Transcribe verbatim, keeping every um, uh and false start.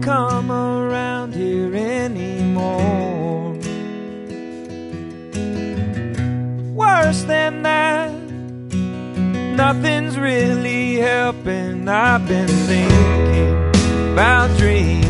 come around here anymore. Worse than that, nothing's really helping. I've been thinking about dreams